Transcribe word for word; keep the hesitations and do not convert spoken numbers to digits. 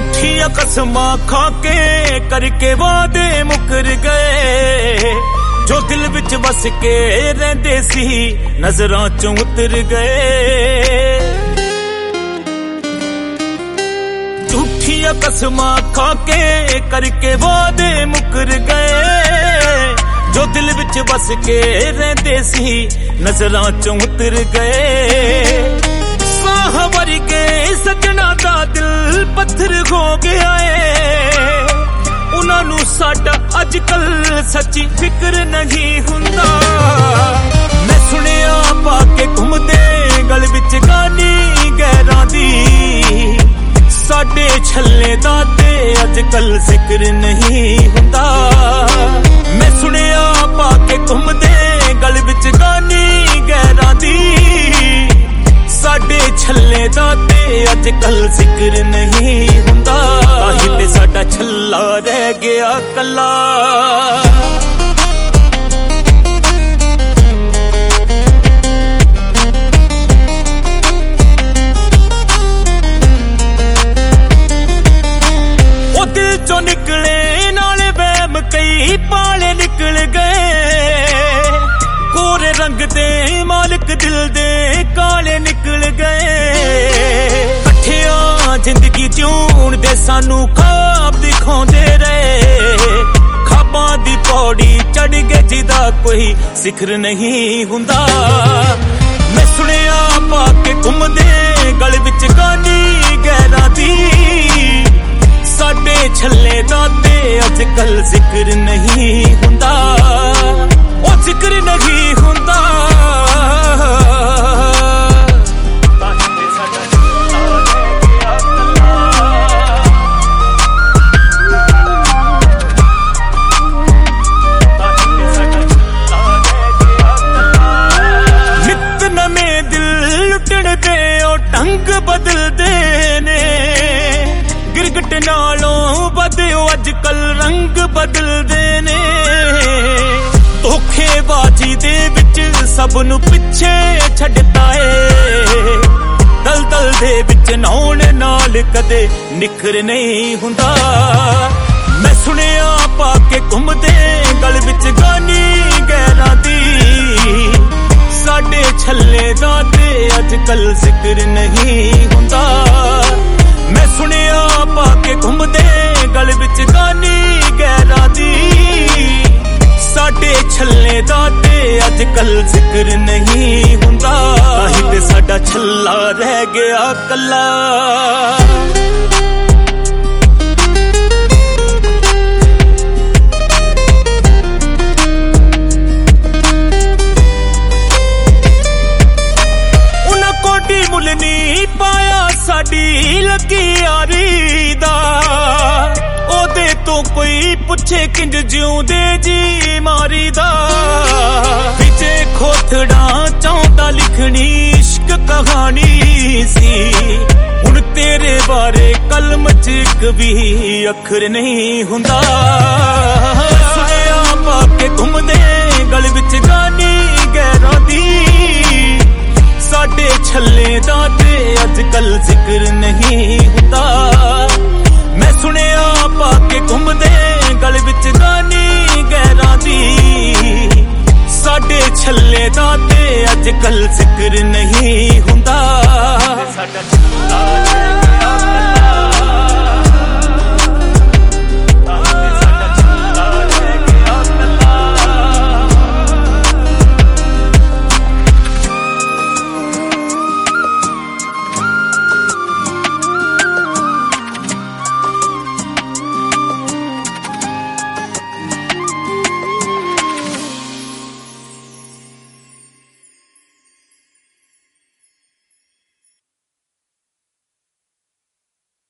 झूठिया कसमां खा के करके वादे मुकर गए, जो दिल विच बस के रहिंदे सी नजरां चों उतर गए। झूठिया कसमां खा के करके वादे मुकर गए, जो दिल विच बस के रहिंदे सी नजरां चों उतर गए। साह वर्गे सजना दा दिल पत्थर हो गया है, उन्हां नूं साडा अजकल सच्ची फिक्र नहीं हुंदा। मैं सुनिया पाके घुमदे गल विच गानी गैरां दी, साडे छल्ले दा ते अजकल जिक्र नहीं हुंदा। मैं सुनिया पाके घुमदे गल विच गानी गैरां दी, साडे छल्ले दा ते अजकल जिक्र नहीं हुंदा। ताही ते साडा छल्ला रह गया कल्ला। ओ दिल चों निकले नाले वहम कई पाले निकल गए, कोरे रंग दे मालिक दिल दे काले निकल गए। कट्ठियां जिंदगी जिउण दे सानू ख्वाब दिखाउंदे रहे, ख्वाबां दी पौड़ी चढ़ गए जिदा कोई सिखर नहीं हुंदा। मैं सुनिया पाके घुमदे गल विच गानी गैरां दी, साडे छल्ले दा ते अजकल जिक्र नहीं हुंदा। ओ जिक्र नहीं हुंदा। नित नवें दिल लुटण दे ओ ढंग बदलदे ने, गिरगट नालों बदो अजकल रंग बदलदे ने। धोखेबाजी दे विच सब नू पिछे छड्डदा ए, दलदल दे विच नौण नाल कदे निखर नहीं हुंदा। मैं सुनिया पाके घुमदे गल विच गानी गैरां दी, साडे छल्ले दा ते अजकल जिक्र नहीं हुंदा। मैं सुनिया पाके घुमदे गल विच गानी गैरां दी, साडे छल्ले दा ते अजकल जिक्र नहीं हुंदा। ताही ते साडा छल्ला रह गया कल्ला। उन्हां कोडी मुल नहीं पाया साडी लगी यारी दा, ओदे तो कोई पुछे किंज जिउंदे जी मारी दा। विचे खोथड़ा चाहता लिखनी इश्क कहानी सी, हुण तेरे बारे कलम च इक भी अखर नहीं हुंदा। सुनिया पाके घुमदे गल विच गानी गैरां दी, साडे छल्ले दा ते अजकल जिक्र नहीं हुंदा। मैं सुनिया पाके घुमदे गल विच गानी गैरां दी, साडे छल्ले दा ते अजकल जिक्र नहीं हुंदा।